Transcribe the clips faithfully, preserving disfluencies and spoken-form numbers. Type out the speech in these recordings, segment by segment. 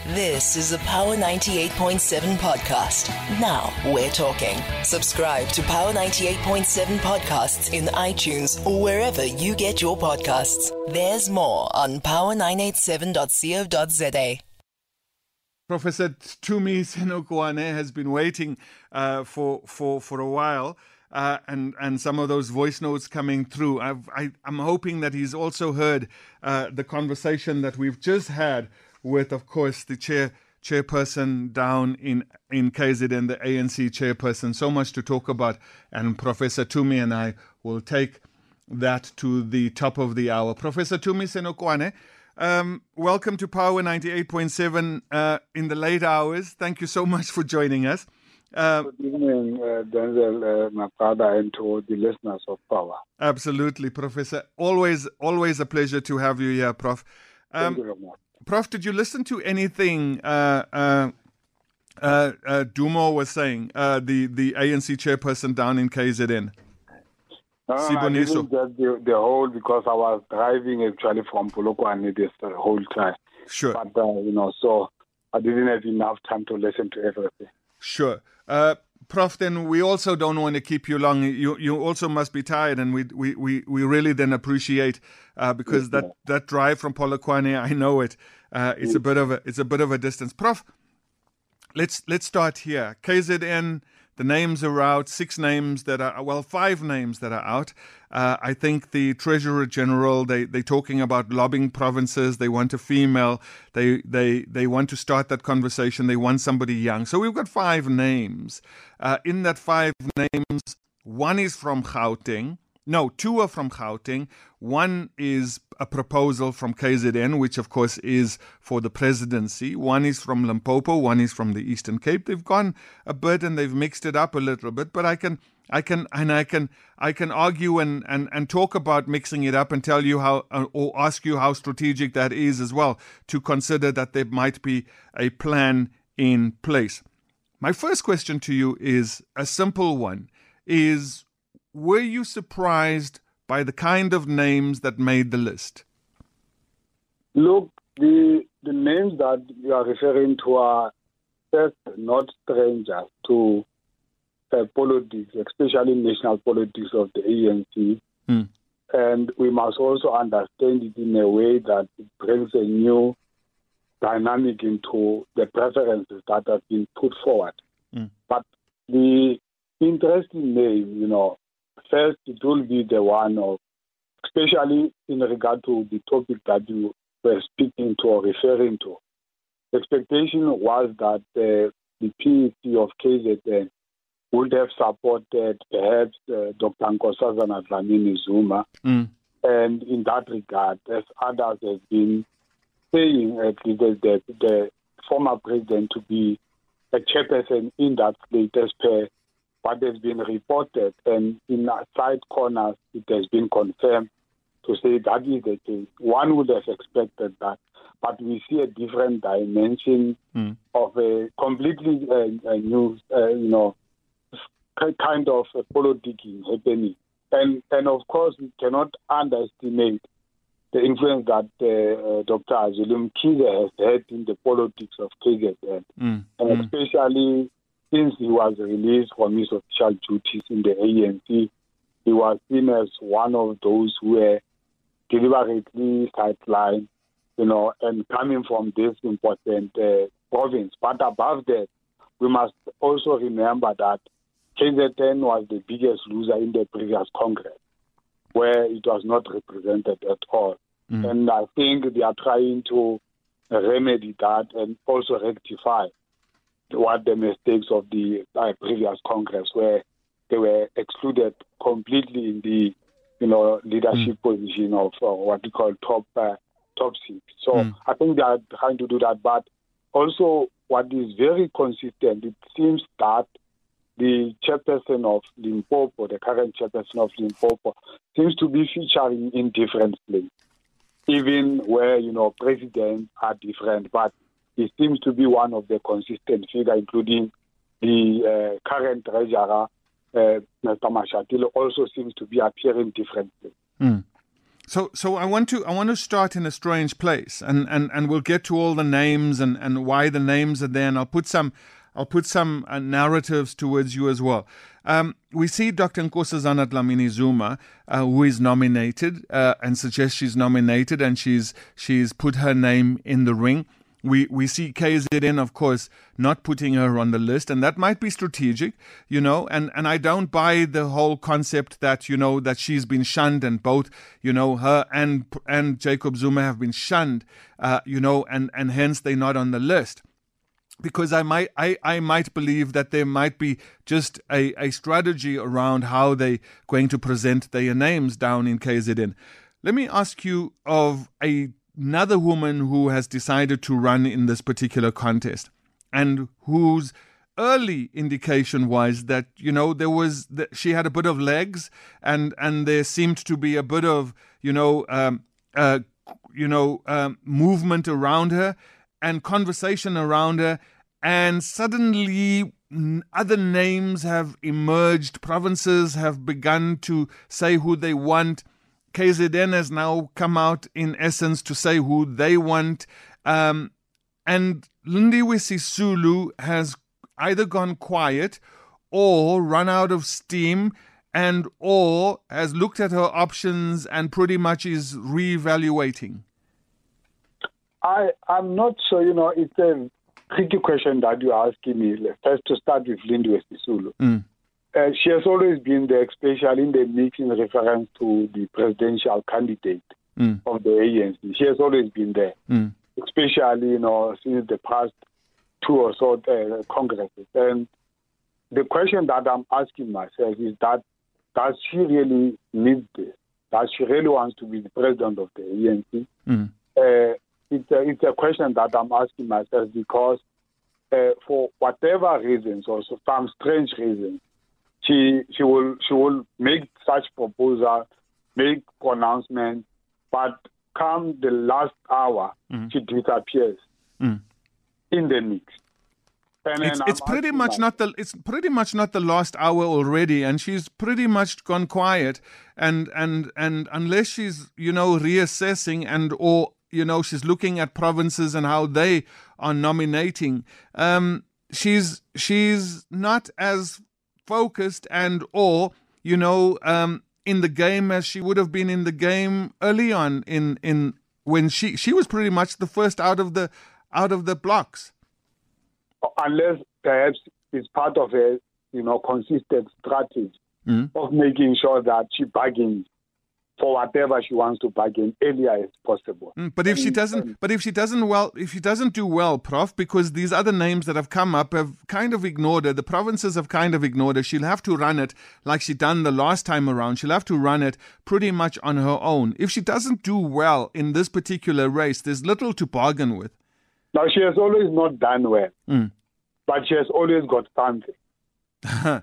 This is a Power ninety-eight point seven podcast. Now we're talking. Subscribe to Power ninety-eight point seven podcasts in iTunes or wherever you get your podcasts. There's more on power nine eight seven dot co dot za. Professor Tumi Senokwane has been waiting uh, for for for a while, uh, and and some of those voice notes coming through. I've, I, I'm hoping that he's also heard uh, the conversation that we've just had with, of course, the chair chairperson down in in K Z N, the A N C chairperson. So much to talk about, and Professor Tumi and I will take that to the top of the hour. Professor Tumi Senokwane, Um, welcome to Power ninety-eight point seven uh, in the late hours. Thank you so much for joining us. Uh, Good evening, uh, Denzel, uh, my father, and to the listeners of Power. Absolutely, Professor. Always, always a pleasure to have you here, Prof. Um, Thank you very much. Prof, did you listen to anything uh, uh, uh, uh, Dumo was saying, uh, the, the A N C chairperson down in K Z N? No, no, I didn't get the, the whole because I was driving actually from Polokwane this uh, whole time. Sure. But, uh, you know, so I didn't have enough time to listen to everything. Sure. Uh, Prof, then we also don't want to keep you long. You you also must be tired, and we we, we, we really then appreciate uh, because yes, that, yeah. that drive from Polokwane, I know it. Uh, it's yes. a bit of a it's a bit of a distance. Prof, let's let's start here. K Z N. The names are out, six names that are, well, five names that are out. Uh, I think the Treasurer General, they, they're talking about lobbying provinces. They want a female. They, they, they want to start that conversation. They want somebody young. So we've got five names. Uh, in that five names, one is from Gauteng. No, two are from Gauteng. One is a proposal from K Z N, which of course is for the presidency. One is from Limpopo. One is from the Eastern Cape. They've gone a bit and they've mixed it up a little bit. But I can, I can, and I can, I can argue and and and talk about mixing it up and tell you how, uh, or ask you how strategic that is as well, to consider that there might be a plan in place. My first question to you is a simple one: is were you surprised by the kind of names that made the list? Look, the the names that you are referring to are first not strangers to uh, politics, especially national politics of the A N C. Hmm. And we must also understand it in a way that it brings a new dynamic into the preferences that have been put forward. Hmm. But the interesting name, you know, first, it will be the one of, especially in regard to the topic that you were speaking to or referring to. The expectation was that uh, the P E C of K Z N would have supported perhaps uh, Doctor Nkosazana Dlamini Zuma. Mm. And in that regard, as others have been saying, at least the, the former president to be a chairperson in that state as per what has been reported, and in side corners, it has been confirmed to say that is the case. One would have expected that, but we see a different dimension mm. of a completely uh, a new, uh, you know, kind of a politicking happening. And, and of course, we cannot underestimate the influence that uh, uh, Doctor Zweli Mkhize has had in the politics of K Z N, mm. and mm. especially since he was released from his official duties in the A N C, he was seen as one of those who were deliberately sidelined, you know, and coming from this important uh, province. But above that, we must also remember that K Z N was the biggest loser in the previous Congress, where it was not represented at all. Mm. And I think they are trying to remedy that and also rectify what the mistakes of the uh, previous Congress, where they were excluded completely in the, you know, leadership mm. position of uh, what we call top uh, top seat. So mm. I think they are trying to do that. But also, what is very consistent, it seems that the chairperson of Limpopo, the current chairperson of Limpopo, seems to be featuring in different places, even where, you know, presidents are different. But he seems to be one of the consistent figures, including the uh, current treasurer, uh, Mister Mashatile, also seems to be appearing differently. Mm. So, so I want to I want to start in a strange place, and, and, and we'll get to all the names and, and why the names are there, and I'll put some I'll put some uh, narratives towards you as well. Um, we see Doctor Nkosazana Dlamini Zuma, uh, who is nominated uh, and suggests she's nominated, and she's she's put her name in the ring. We we see K Z N, of course, not putting her on the list, and that might be strategic, you know, and, and I don't buy the whole concept that, you know, that she's been shunned, and both, you know, her and and Jacob Zuma have been shunned, uh, you know, and, and hence they're not on the list. Because I might I, I might believe that there might be just a, a strategy around how they're going to present their names down in K Z N. Let me ask you of a another woman who has decided to run in this particular contest, and whose early indication was that, you know, there was that she had a bit of legs, and and there seemed to be a bit of, you know, um, uh, you know, um, movement around her and conversation around her, and suddenly other names have emerged. Provinces have begun to say who they want. K Z N has now come out, in essence, to say who they want. Um, and Lindiwe Sisulu has either gone quiet or run out of steam, and or has looked at her options and pretty much is reevaluating. I, I'm not sure, you know, it's a tricky question that you're asking me. First, to start with Lindiwe Sisulu. Mm. Uh, she has always been there, especially in the mix in reference to the presidential candidate mm. of the A N C. She has always been there, mm. especially, you know, since the past two or so uh, congresses. And the question that I'm asking myself is that, does she really need this? Does she really want to be the president of the A N C? Mm. Uh, it's, a, it's a question that I'm asking myself because uh, for whatever reasons, or some strange reasons, She she will she will make such proposal, make pronouncement, but come the last hour, mm. she disappears mm. in the mix. And it's it's pretty much not the it's pretty much not the last hour already, and she's pretty much gone quiet. And and and unless she's, you know, reassessing, and or, you know, she's looking at provinces and how they are nominating, um, she's she's not as focused and or, you know, um, in the game as she would have been in the game early on in, in when she, she was pretty much the first out of the out of the blocks. Unless perhaps it's part of a, you know, consistent strategy mm. of making sure that she bargains for whatever she wants to bargain earlier as possible. Mm, but if and, she doesn't, and, but if she doesn't well, if she doesn't do well, Prof, because these other names that have come up have kind of ignored her, the provinces have kind of ignored her. She'll have to run it like she done the last time around. She'll have to run it pretty much on her own. If she doesn't do well in this particular race, there's little to bargain with. Now, she has always not done well, mm. but she has always got something. that's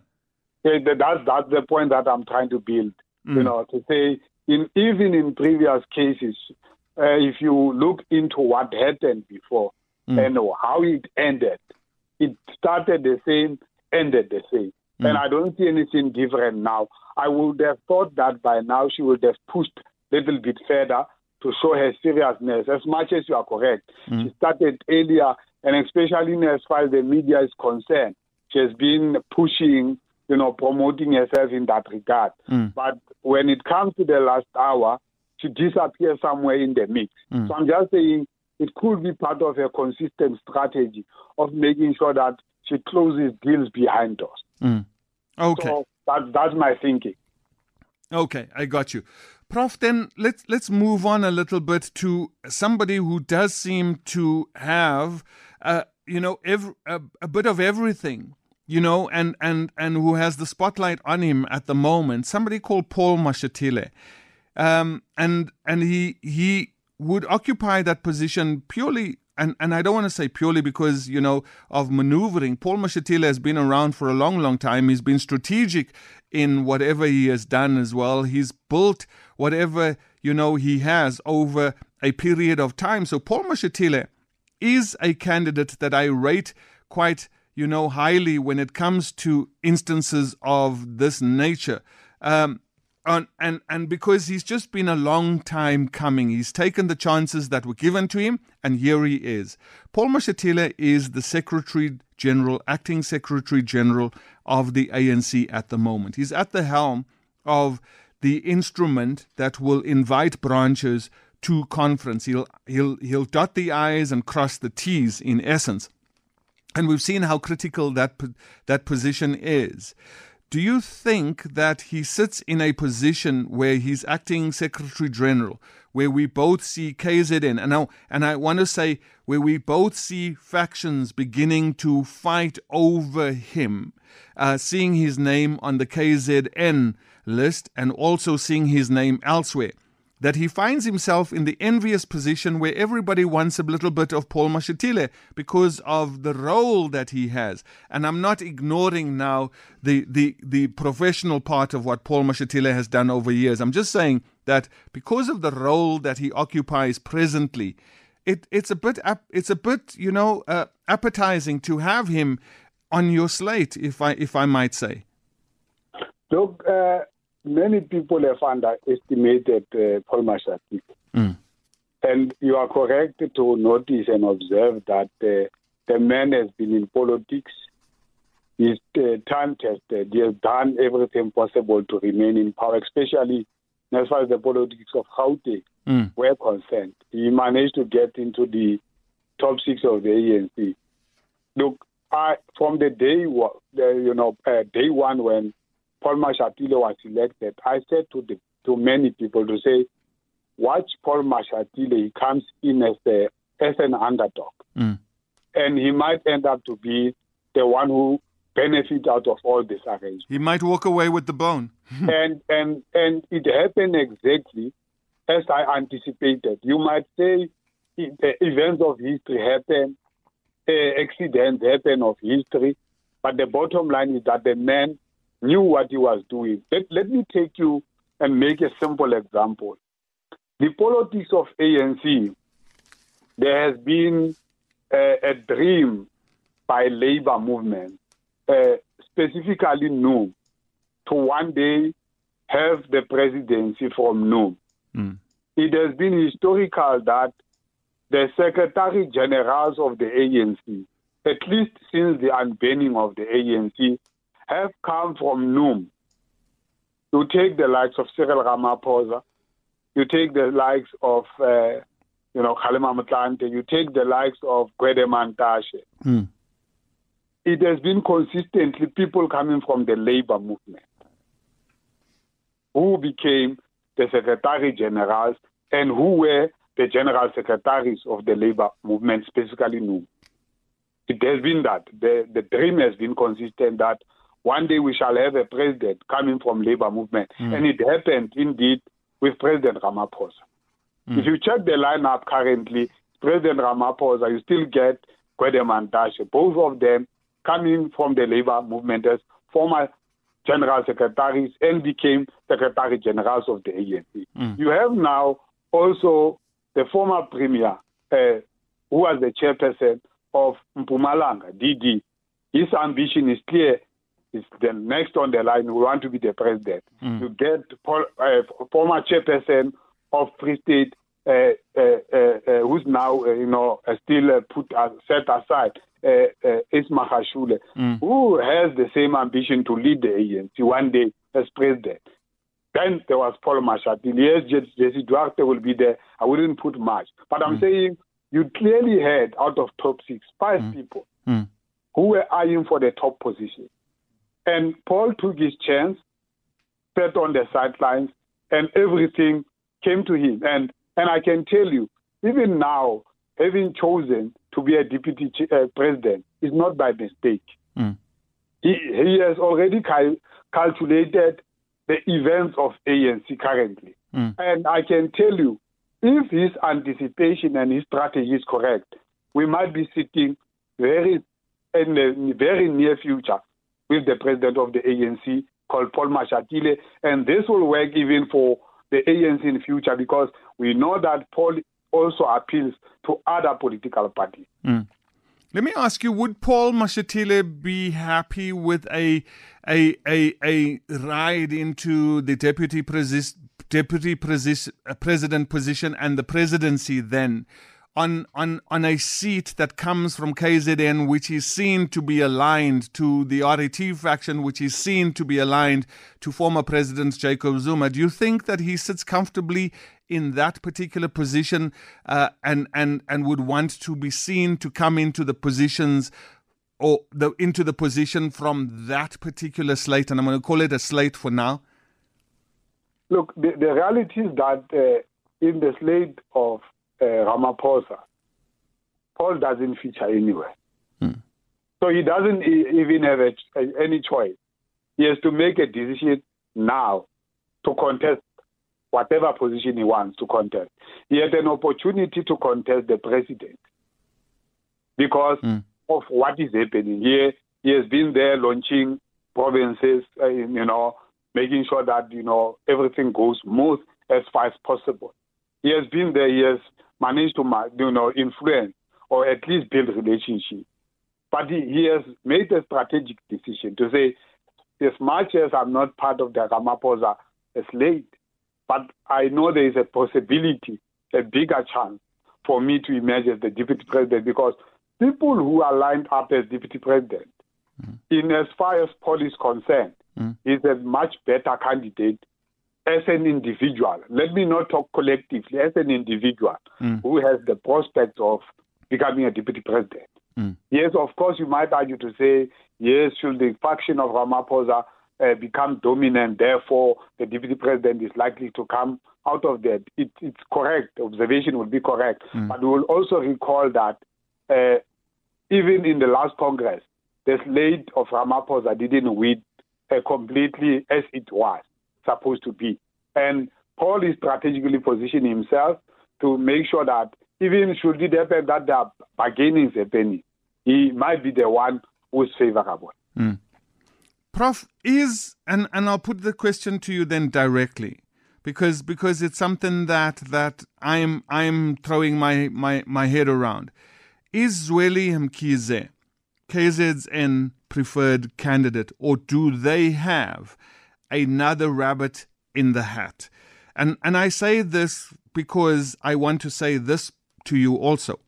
that's the point that I'm trying to build. Mm. You know, to say. In, even in previous cases, uh, if you look into what happened before mm. and how it ended, it started the same, ended the same. Mm. And I don't see anything different now. I would have thought that by now she would have pushed a little bit further to show her seriousness, as much as you are correct. Mm. She started earlier, and especially as far as the media is concerned, she has been pushing, you know, promoting herself in that regard. Mm. But when it comes to the last hour, she disappears somewhere in the mix. Mm. So I'm just saying it could be part of a consistent strategy of making sure that she closes deals behind us. Mm. Okay. So that, that's my thinking. Okay, I got you. Prof, then let's let's move on a little bit to somebody who does seem to have, uh, you know, every, a, a bit of everything. You know, and, and, and who has the spotlight on him at the moment, somebody called Paul Mashatile. Um, and and he he would occupy that position purely, and, and I don't want to say purely because, you know, of maneuvering. Paul Mashatile has been around for a long, long time. He's been strategic in whatever he has done as well. He's built whatever, you know, he has over a period of time. So Paul Mashatile is a candidate that I rate quite you know, highly when it comes to instances of this nature. Um, on, and, and because he's just been a long time coming. He's taken the chances that were given to him, and here he is. Paul Mashatile is the Secretary General, acting Secretary General of the A N C at the moment. He's at the helm of the instrument that will invite branches to conference. He'll, he'll, he'll dot the I's and cross the T's, in essence. And we've seen how critical that that position is. Do you think that he sits in a position where he's acting Secretary General, where we both see K Z N, and I, and I want to say where we both see factions beginning to fight over him, uh, seeing his name on the K Z N list and also seeing his name elsewhere, that he finds himself in the envious position where everybody wants a little bit of Paul Mashatile because of the role that he has. And I'm not ignoring now the, the, the professional part of what Paul Mashatile has done over years. I'm just saying that because of the role that he occupies presently, it, it's a bit, it's a bit, you know, uh, appetizing to have him on your slate, if I, if I might say. Look, uh... many people have underestimated uh, Paul Mashatile. Mm. And you are correct to notice and observe that uh, the man has been in politics. He's uh, time-tested. He has done everything possible to remain in power, especially as far as the politics of Gauteng mm. were concerned. He managed to get into the top six of the A N C. Look, I, from the day, uh, you know, uh, day one when Paul Mashatile was elected, I said to the, to many people to say, watch Paul Mashatile. He comes in as a as an underdog, mm. and he might end up to be the one who benefits out of all this arrangement. He might walk away with the bone. and and and it happened exactly as I anticipated. You might say the events of history happen, uh, accidents happen of history, but the bottom line is that the man knew what he was doing. Let, let me take you and make a simple example. The politics of A N C, there has been a, a dream by labor movement, uh, specifically N U M, to one day have the presidency from N U M. Mm. It has been historical that the Secretary Generals of the A N C, at least since the unbanning of the A N C, have come from N U M. You take the likes of Cyril Ramaphosa, you take the likes of, uh, you know, Kgalema Motlanthe, you take the likes of Gwede Mantashe. Mm. It has been consistently people coming from the labor movement who became the Secretary Generals and who were the General Secretaries of the labor movement, specifically N U M. It has been that. The, the dream has been consistent that one day we shall have a president coming from labor movement. Mm. And it happened, indeed, with President Ramaphosa. Mm. If you check the lineup currently, President Ramaphosa, you still get Gwede Mantashe, both of them coming from the labor movement as former general secretaries and became secretary generals of the A N C. Mm. You have now also the former premier, uh, who was the chairperson of Mpumalanga, D D. His ambition is clear. Is the next on the line. We want to be the president. Mm. You get Paul, uh, former chairperson of Free State, uh, uh, uh, uh, who's now uh, you know uh, still uh, put uh, set aside, uh, uh, Isma Hashule, mm. who has the same ambition to lead the A N C one day as president. Then there was Paul Mashatile. Yes, Jesse Duarte will be there. I wouldn't put much, but I'm mm. saying you clearly had out of top six, five mm. people mm. who were eyeing for the top position. And Paul took his chance, sat on the sidelines, and everything came to him. And and I can tell you, even now, having chosen to be a deputy uh, president is not by mistake. Mm. He, he has already cal- calculated the events of A N C currently. Mm. And I can tell you, if his anticipation and his strategy is correct, we might be sitting very in the very near future with the president of the A N C called Paul Mashatile, and this will work even for the A N C in the future because we know that Paul also appeals to other political parties. Mm. Let me ask you, would Paul Mashatile be happy with a a a, a ride into the deputy president deputy president position and the presidency then on on on a seat that comes from K Z N, which is seen to be aligned to the R E T faction, which is seen to be aligned to former President Jacob Zuma? Do you think that he sits comfortably in that particular position uh, and and and would want to be seen to come into the positions or the into the position from that particular slate? And I'm going to call it a slate for now. Look, the, the reality is that uh, in the slate of uh, Ramaphosa, Paul doesn't feature anywhere. Hmm. So he doesn't e- even have a, a, any choice. He has to make a decision now to contest whatever position he wants to contest. He had an opportunity to contest the president because mm. of what is happening here. He has been there launching provinces, uh, you know, making sure that, you know, everything goes smooth as far as possible. He has been there. He has managed to, you know, influence or at least build relationships. But he, he has made a strategic decision to say, as much as I'm not part of the Ramaphosa slate, but I know there is a possibility, a bigger chance for me to emerge as the deputy president because people who are lined up as deputy president, mm. in as far as Paul is concerned, mm. is a much better candidate as an individual. Let me not talk collectively, as an individual mm. who has the prospect of becoming a deputy president. Mm. Yes, of course, you might argue to say, yes, should the faction of Ramaphosa Uh, become dominant, therefore the deputy president is likely to come out of that. It, it's correct. The observation would be correct. Mm. But we will also recall that uh, even in the last Congress, the slate of Ramaphosa didn't win uh, completely as it was supposed to be. And Paul is strategically positioning himself to make sure that even should it happen that there are bargainings happening, he might be the one who is favorable. Mm. Prof, is, and, and I'll put the question to you then directly, because because it's something that that I'm I'm throwing my, my, my head around. Is Zweli Mkhize K Z N preferred candidate, or do they have another rabbit in the hat? And and I say this because I want to say this to you also.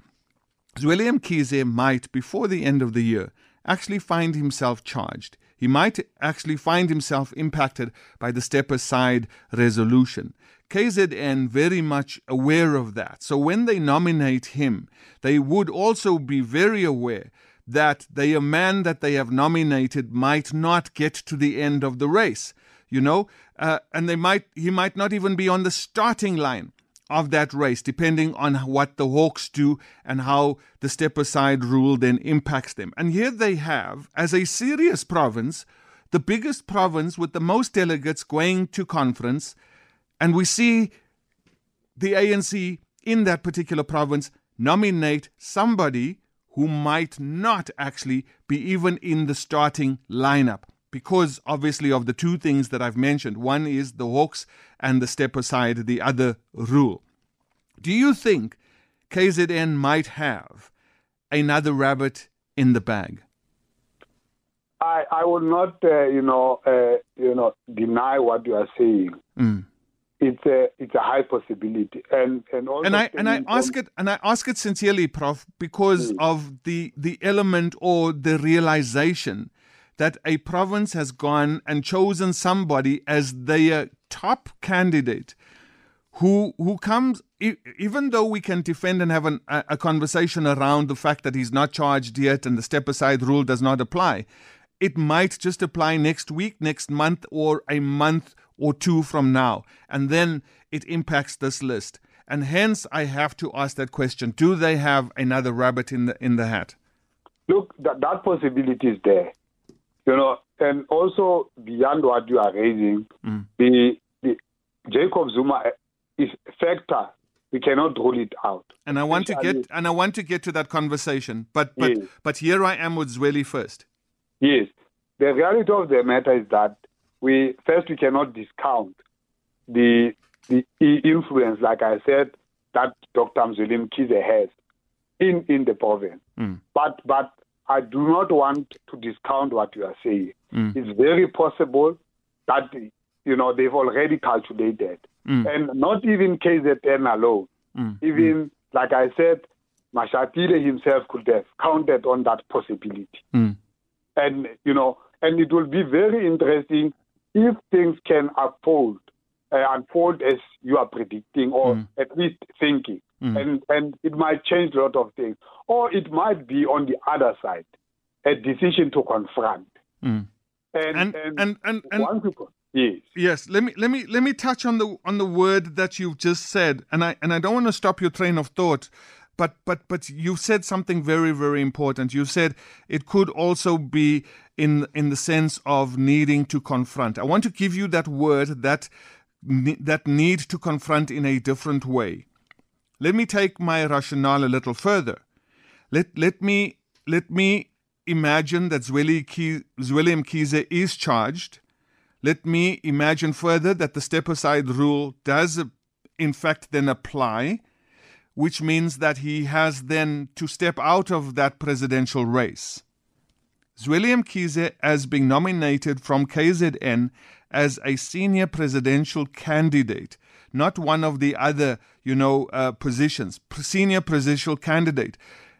Zweli Mkhize might, before the end of the year, actually find himself charged. He might actually find himself impacted by the Step Aside resolution. K Z N very much aware of that. So when they nominate him, they would also be very aware that the man that they have nominated might not get to the end of the race, you know, uh, and they might he might not even be on the starting line of that race, depending on what the Hawks do and how the Step Aside rule then impacts them. And here they have, as a serious province, the biggest province with the most delegates going to conference, and we see the A N C in that particular province nominate somebody who might not actually be even in the starting lineup, because obviously of the two things that I've mentioned. One is the Hawks and the Step Aside, the other rule. Do you think K Z N might have another rabbit in the bag? I, I will not, uh, you know, uh, you know, deny what you are saying. Mm. It's a it's a high possibility, and and also and I and I ask it and I ask it sincerely, Prof, because mm. of the the element or the realization that a province has gone and chosen somebody as their top candidate, who who comes, even though we can defend and have an, a, a conversation around the fact that he's not charged yet and the Step Aside rule does not apply, it might just apply next week, next month, or a month or two from now, and then it impacts this list. And hence, I have to ask that question: do they have another rabbit in the in the hat? Look, that that possibility is there. You know, and also beyond what you are raising, mm. the, the Jacob Zuma is a factor. We cannot rule it out. And I want to get and I want to get to that conversation. But but yes. but here I am with Zweli first. Yes, the reality of the matter is that we first we cannot discount the the influence, like I said, that Doctor Zweli Mkhize has in in the province. Mm. But but I do not want to discount what you are saying. Mm. It's very possible that, you know, they've already calculated. Mm. And not even K Z N alone. Mm. Even, mm. like I said, Mashatile himself could have counted on that possibility. Mm. And, you know, and it will be very interesting if things can unfold, uh, unfold as you are predicting or mm. at least thinking. Mm. And, and it might change a lot of things. Or it might be on the other side, a decision to confront. Mm. And, and, and, and, and, and, one people, yes. Yes, let me let me let me touch on the on the word that you've just said, and I and I don't want to stop your train of thought, but but but you said something very very important. You said it could also be in in the sense of needing to confront. I want to give you that word, that that need to confront in a different way. Let me take my rationale a little further. Let let me let me imagine that Zweli Zweli Mkhize is charged. Let me imagine further that the step-aside rule does, in fact, then apply, which means that he has then to step out of that presidential race. Zweli Mkhize has been nominated from K Z N as a senior presidential candidate, not one of the other, you know, uh, positions, senior presidential candidate.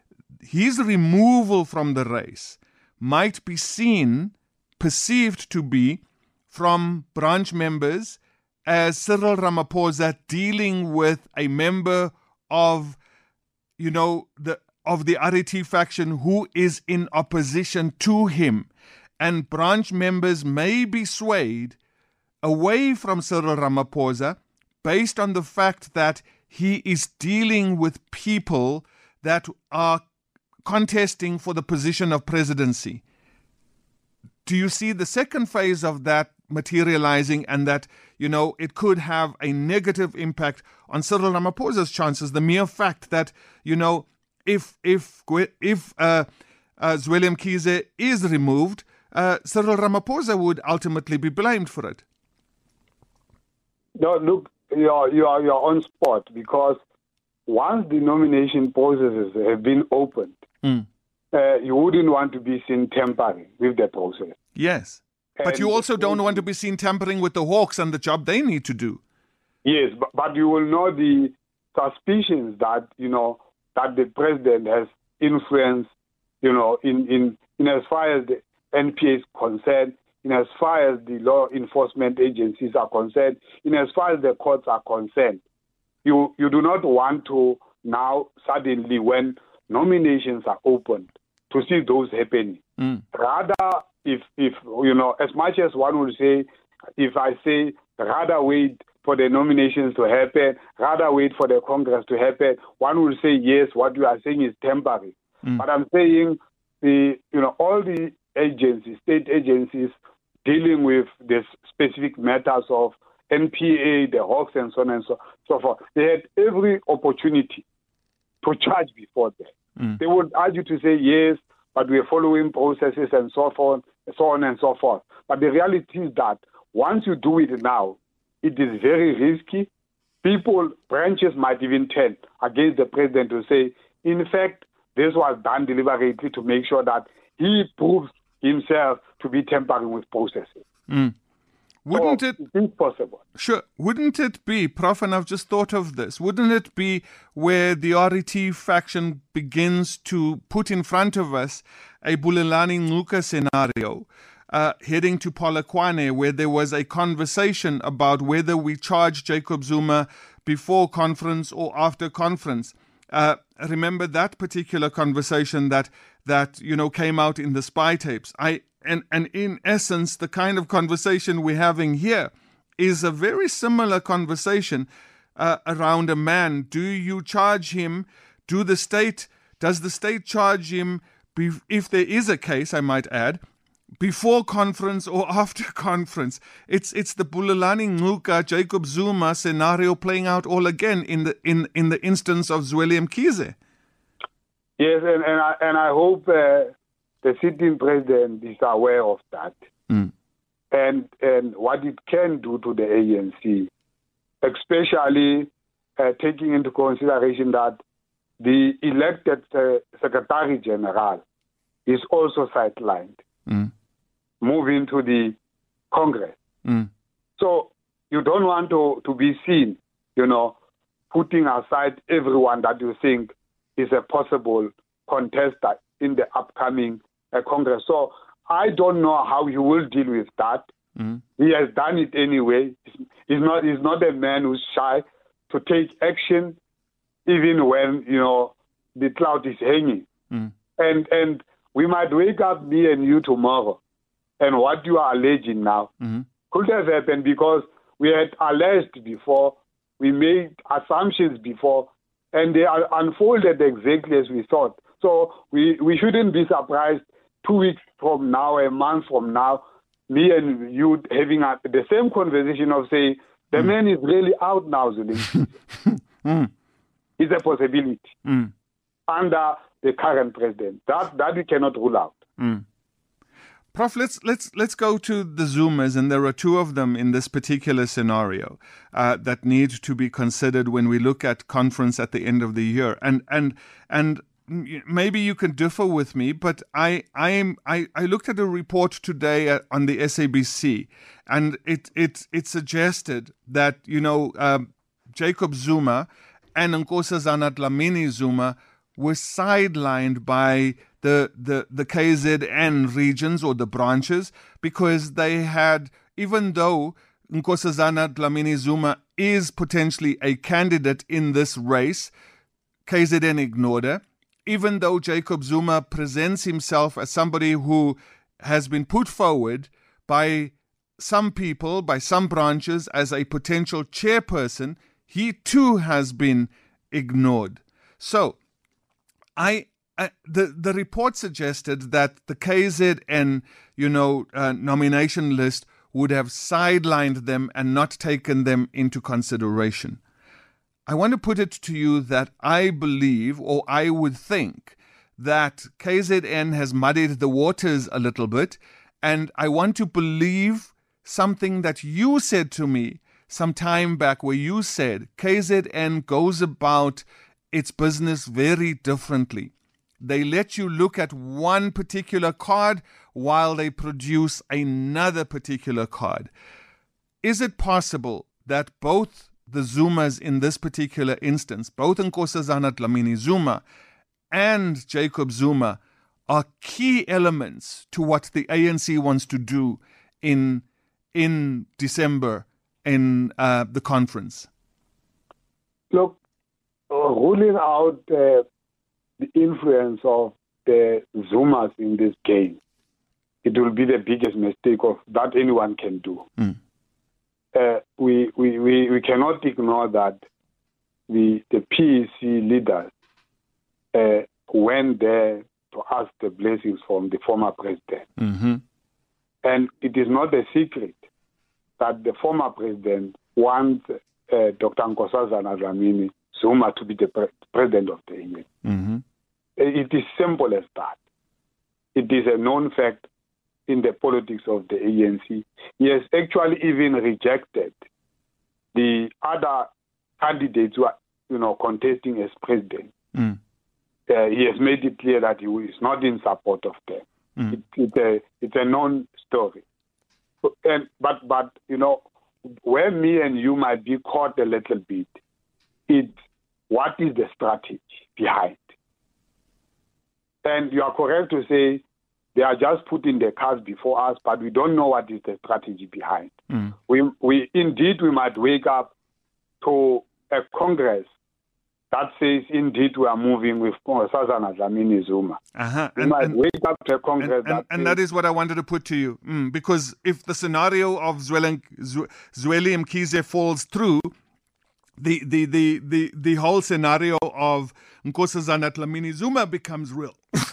His removal from the race might be seen, perceived to be, from branch members as Cyril Ramaphosa dealing with a member of, you know, the of the R E T faction who is in opposition to him. And branch members may be swayed away from Cyril Ramaphosa based on the fact that he is dealing with people that are contesting for the position of presidency. Do you see the second phase of that materializing, and that, you know, it could have a negative impact on Cyril Ramaphosa's chances? The mere fact that, you know, if if if uh, uh, Zweli Mkhize is removed, uh, Cyril Ramaphosa would ultimately be blamed for it. No, look, you're you're you're on spot, because once the nomination processes have been opened, mm. uh, you wouldn't want to be seen tampering with the process. Yes. But you also don't want to be seen tampering with the Hawks and the job they need to do. Yes, but, but you will know the suspicions that, you know, that the president has influence, you know, in, in, in as far as the N P A is concerned, in as far as the law enforcement agencies are concerned, in as far as the courts are concerned. You, you do not want to now suddenly, when nominations are opened, to see those happening. Mm. Rather, If, if you know, as much as one would say, if I say, rather wait for the nominations to happen, rather wait for the Congress to happen, one would say, yes, what you are saying is temporary. Mm. But I'm saying, the you know, all the agencies, state agencies dealing with the specific matters of N P A, the Hawks, and so on and so, so forth, they had every opportunity to charge before that. Mm. They would argue to say, yes, but we are following processes and so forth, so on and so forth. But the reality is that once you do it now, it is very risky. People, branches might even turn against the president to say, in fact, this was done deliberately to make sure that he proves himself to be tampering with processes. Mm. Wouldn't so it it is possible? Sure. Wouldn't it be, Prof, and I've just thought of this, wouldn't it be where the R E T faction begins to put in front of us a Bulelani Ngcuka scenario, uh, heading to Polokwane, where there was a conversation about whether we charge Jacob Zuma before conference or after conference? Uh, remember that particular conversation that, that, you know, came out in the spy tapes. I And, and in essence, the kind of conversation we're having here is a very similar conversation uh, around a man. Do you charge him? Do the state, does the state charge him, be, if there is a case, I might add, before conference or after conference? It's it's the Bulelani Ngcuka, Jacob Zuma scenario playing out all again in the in, in the instance of Zweli Mkhize. Yes, and, and, I, and I hope... Uh... the sitting president is aware of that, mm. and and what it can do to the A N C, especially uh, taking into consideration that the elected uh, Secretary General is also sidelined, mm. moving to the Congress. Mm. So you don't want to, to be seen, you know, putting aside everyone that you think is a possible contestant in the upcoming uh, Congress. So I don't know how he will deal with that. Mm. He has done it anyway. He's not, he's not a man who's shy to take action, even when, you know, the cloud is hanging. Mm. And and we might wake up, me and you, tomorrow, and what you are alleging now mm-hmm. could have happened because we had alleged before, we made assumptions before, and they are unfolded exactly as we thought. So we, we shouldn't be surprised two weeks from now, a month from now, me and you having a, the same conversation of saying, the mm. man is really out now, Zelensky. mm. It's a possibility mm. under the current president. That that we cannot rule out. Mm. Prof, let's let's let's go to the Zumas, and there are two of them in this particular scenario uh, that need to be considered when we look at conference at the end of the year. And and and maybe you can differ with me, but I I am I, I looked at a report today on the S A B C, and it it it suggested that you know uh, Jacob Zuma and Nkosazana Dlamini Zuma were sidelined by the, the, the K Z N regions or the branches because they had, even though Nkosazana Dlamini Zuma is potentially a candidate in this race, K Z N ignored her. Even though Jacob Zuma presents himself as somebody who has been put forward by some people, by some branches, as a potential chairperson, he too has been ignored. So, I, I the the report suggested that the K Z N, you know, uh, nomination list would have sidelined them and not taken them into consideration. I want to put it to you that I believe, or I would think, that K Z N has muddied the waters a little bit, and I want to believe something that you said to me some time back, where you said K Z N goes about its business very differently. They let you look at one particular card while they produce another particular card. Is it possible that both the Zumas in this particular instance, both Nkosazana Dlamini Zuma and Jacob Zuma, are key elements to what the A N C wants to do in, in December in uh, the conference? Look, uh, ruling out uh, the influence of the Zumas in this game, it will be the biggest mistake of that anyone can do. Mm. Uh, we, we, we, we cannot ignore that the, the P E C leaders uh, went there to ask the blessings from the former president. Mm-hmm. And it is not a secret that the former president wants uh, Doctor Nkosazana Dlamini Zuma to be the pre- president of the A N C. Mm-hmm. It is simple as that. It is a known fact in the politics of the A N C. He has actually even rejected the other candidates who are, you know, contesting as president. Mm. Uh, he has made it clear that he is not in support of them. Mm. It, it's a it's a known story. And but but you know, where me and you might be caught a little bit, it's what is the strategy behind? And you are correct to say they are just putting the cards before us, but we don't know what is the strategy behind. Mm. We we indeed we might wake up to a Congress that says indeed we are moving with Nkosazana Dlamini Zuma. Uh-huh. We and, might and, wake up to a Congress and, and, that and that is what I wanted to put to you, mm, because if the scenario of Zweli Mkhize falls through, the the the the, the whole scenario of Nkosazana Dlamini Zuma becomes real.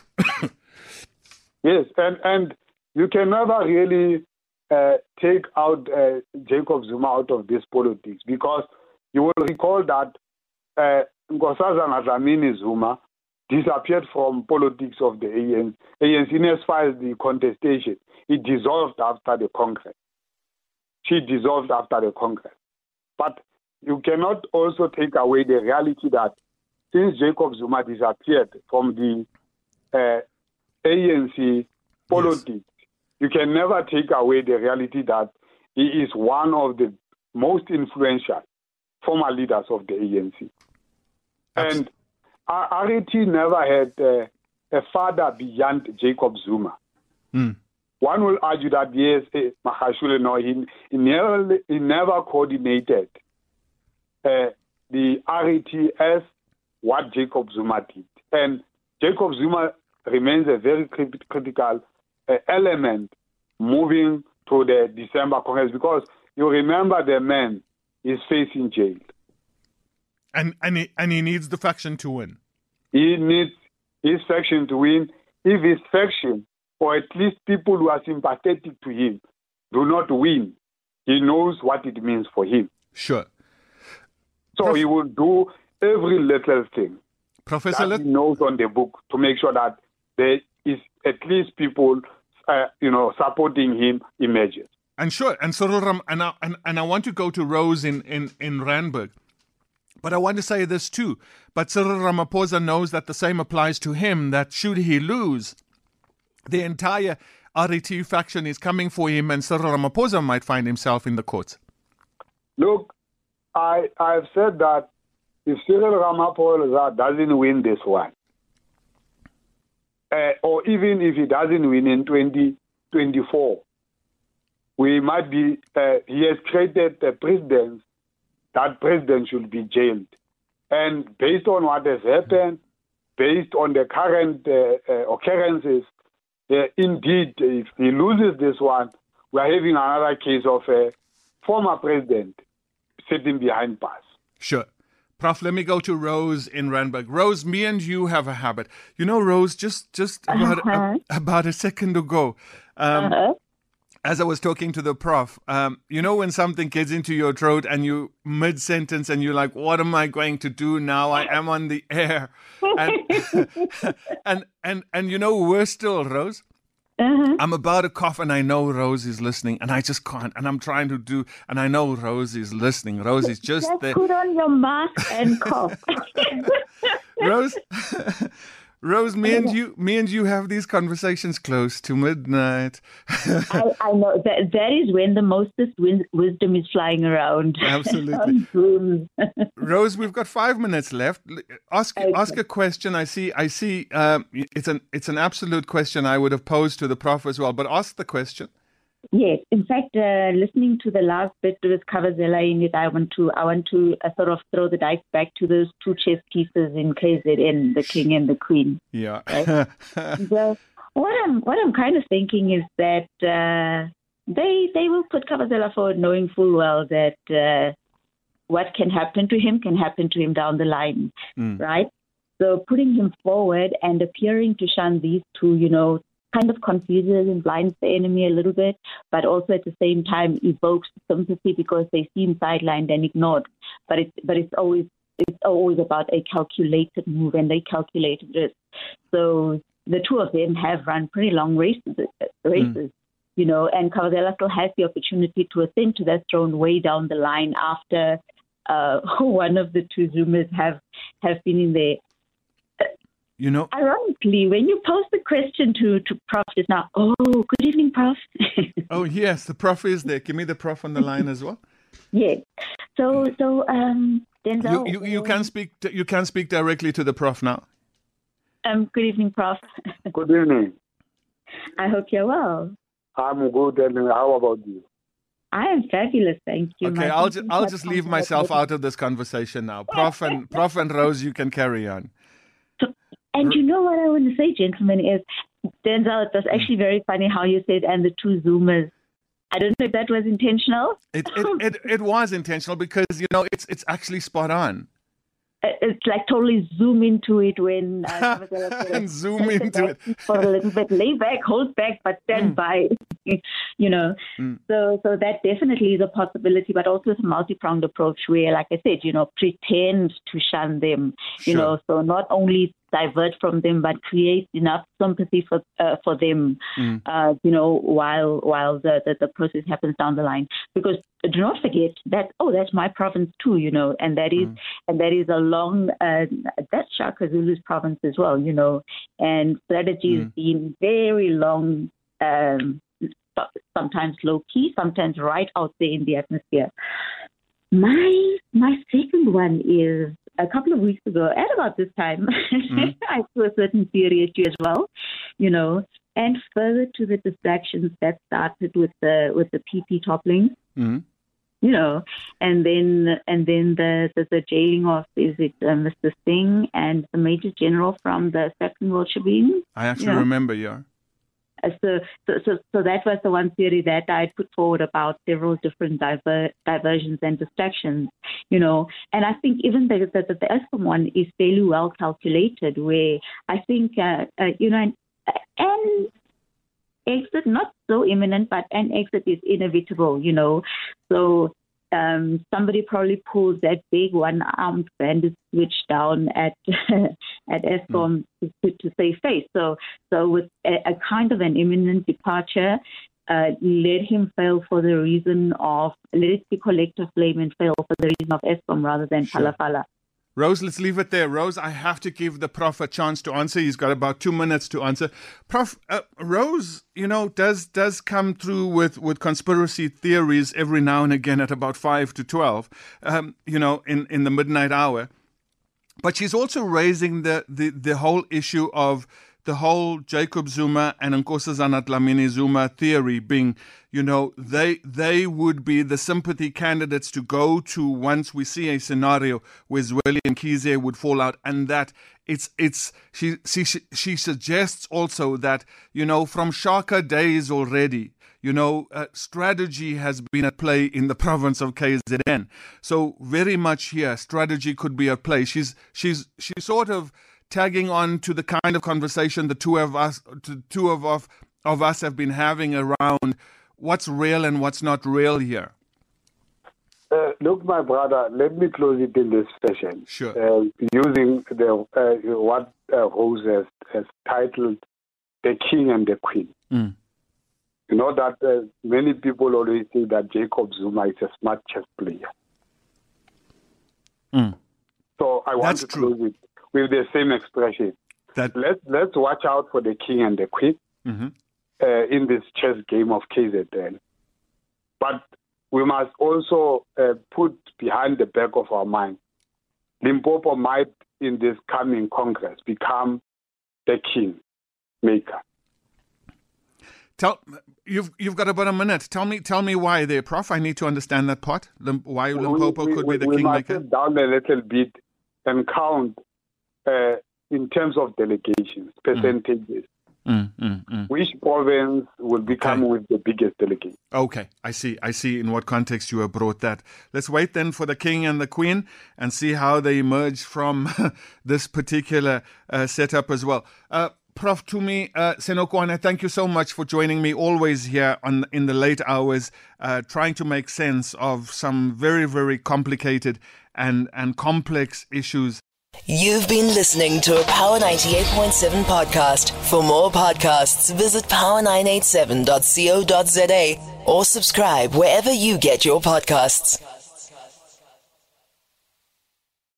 Yes, and, and you can never really uh, take out uh, Jacob Zuma out of this politics, because you will recall that uh, Nkosazana Dlamini Zuma disappeared from politics of the A N C. A N C, as far as the contestation, it dissolved after the Congress. She dissolved after the Congress. But you cannot also take away the reality that since Jacob Zuma disappeared from the uh, A N C politics, yes. you can never take away the reality that he is one of the most influential former leaders of the A N C. Absolutely. And R A T never had uh, a father beyond Jacob Zuma. Mm. One will argue that, yes, eh, Magashule, no, he, he, never, he never coordinated uh, the R A T as what Jacob Zuma did. And Jacob Zuma remains a very crit- critical uh, element moving to the December Congress, because you remember the man is facing jail. And and he, and he needs the faction to win. He needs his faction to win. If his faction, or at least people who are sympathetic to him, do not win, he knows what it means for him. Sure. So Prof- he will do every little thing Professor that he knows on the book to make sure that there is at least people, uh, you know, supporting him emerges. And sure, and Cyril Ram, and I, and, and I want to go to Rose in, in, in Randburg. But I want to say this too. But Cyril Ramaphosa knows that the same applies to him, that should he lose, the entire R A T faction is coming for him, and Cyril Ramaphosa might find himself in the courts. Look, I, I've said that if Cyril Ramaphosa doesn't win this one, uh, or even if he doesn't win in twenty twenty-four, we might be, uh, he has created a precedent that president should be jailed. And based on what has happened, based on the current uh, uh, occurrences, uh, indeed, if he loses this one, we are having another case of a former president sitting behind bars. Sure. Prof, let me go to Rose in Randburg. Rose, me and you have a habit. You know, Rose, just, just about, uh-huh. a, about a second ago, um, uh-huh. as I was talking to the prof, um, you know when something gets into your throat and you mid-sentence and you're like, what am I going to do now? I am on the air. And, and, and, and you know, we're still, Rose. Uh-huh. I'm about to cough and I know Rose is listening and I just can't. And I'm trying to do, and I know Rose is listening. Rose is just, just there. Put on your mask and cough. Rose, Rose, me and you, me and you have these conversations close to midnight. I, I know that that is when the mostest win- wisdom is flying around. Absolutely. Rose, we've got five minutes left. Ask okay. ask a question. I see. I see. Um, it's an it's an absolute question I would have posed to the prof as well. But ask the question. Yes, in fact, uh, listening to the last bit with Kavazela in it, I want to I want to uh, sort of throw the dice back to those two chess pieces in K Z N, the king and the queen. Yeah. Right? So what I'm what I'm kind of thinking is that uh, they they will put Kavazela forward, knowing full well that uh, what can happen to him can happen to him down the line, mm. right? So putting him forward and appearing to shun these two, you know, kind of confuses and blinds the enemy a little bit, but also at the same time evokes sympathy because they seem sidelined and ignored. But it's but it's always it's always about a calculated move and a calculated risk. So the two of them have run pretty long races, races, mm. you know, and Kavazela still has the opportunity to ascend to that throne way down the line after uh, one of the two Zumas have have been in there. You know, ironically, when you pose the question to, to Prof just now, oh, good evening, Prof. Oh, yes, the Prof is there. Give me the Prof on the line as well. Yes. So, so, um, Denzel. You, you, you can speak. To, you can speak directly to the Prof now. Um, good evening, Prof. Good evening. I hope you're well. I'm good. And how about you? I am fabulous, thank you. Okay, I'll just I'll just leave myself out of this conversation now. Prof and Prof and Rose, you can carry on. And you know what I want to say, gentlemen, is, Denzel, it was actually very funny how you said, and the two Zumas. I don't know if that was intentional. It it, it, it was intentional because, you know, it's it's actually spot on. It's like totally zoom into it when... Uh, and zoom into it. For a little bit, lay back, hold back, but stand mm. by, you know. Mm. So so that definitely is a possibility, but also it's a multi-pronged approach where, like I said, you know, pretend to shun them, you sure. know, so not only divert from them, but create enough sympathy for uh, for them, mm. uh, you know, while while the, the, the process happens down the line. Because do not forget that, oh, that's my province too, you know, and that is mm. and that is a long, uh, that's Shaka Zulu's province as well, you know, and strategy has mm. been very long, um, sometimes low-key, sometimes right out there in the atmosphere. My my second one is a couple of weeks ago, at about this time, mm. I saw a certain theory issue as well, you know, and further to the distractions that started with the with the P P toppling, mm. you know, and then and then the, the, the jailing of, is it uh, Mister Singh and the Major General from the Second World Shebeen? I actually you know? remember, yeah. So, so, so, so that was the one theory that I put forward about several different diver, diversions and distractions, you know. And I think even the the, the Eskom one is fairly well calculated, where I think, uh, uh, you know, an, an exit, not so imminent, but an exit is inevitable, you know. So um, somebody probably pulls that big one-armed bandit switch down at at Eskom mm. to, to save face. So, so with a, a kind of an imminent departure, uh, let him fail for the reason of, let it be collective blame and fail for the reason of Eskom rather than sure. Phalaphala. Rose, let's leave it there. Rose, I have to give the Prof a chance to answer. He's got about two minutes to answer. Prof, uh, Rose, you know, does does come through with, with conspiracy theories every now and again at about five to twelve, um, you know, in, in the midnight hour. But she's also raising the, the, the whole issue of the whole Jacob Zuma and Nkosazana Dlamini Zuma theory being, you know, they they would be the sympathy candidates to go to once we see a scenario where Zweli and Kize would fall out, and that it's it's she she she suggests also that, you know, from Shaka days already, you know, uh, strategy has been at play in the province of K Z N. So very much here, strategy could be at play. She's she's she's sort of tagging on to the kind of conversation the two of us, the two of, of, of us have been having around what's real and what's not real here. Uh, look, my brother, let me close it in this fashion. Sure. Uh, using the uh, what uh, Rose has, has titled The King and the Queen. Mm. You know that uh, many people always say that Jacob Zuma is a smart chess player. Mm. So I want That's to true. close it with the same expression. That let's let's watch out for the king and the queen mm-hmm. uh, in this chess game of K Z N. But we must also uh, put behind the back of our mind, Limpopo might, in this coming Congress, become the king maker. Tell you've you've got about a minute. Tell me tell me why there, Prof. I need to understand that part. Lim, why Limpopo we, we, could be the we king must maker. Sit down a little bit and count. Uh, in terms of delegations, percentages, mm, mm, mm. which province will become okay. with the biggest delegate? Okay, I see. I see in what context you have brought that. Let's wait then for the king and the queen and see how they emerge from this particular uh, setup as well. Uh, Prof Tumi uh, Senokwane, thank you so much for joining me always here on in the late hours, uh, trying to make sense of some very, very complicated and, and complex issues. You've been listening to a Power ninety-eight point seven podcast. For more podcasts, visit power nine eight seven dot co dot za or subscribe wherever you get your podcasts.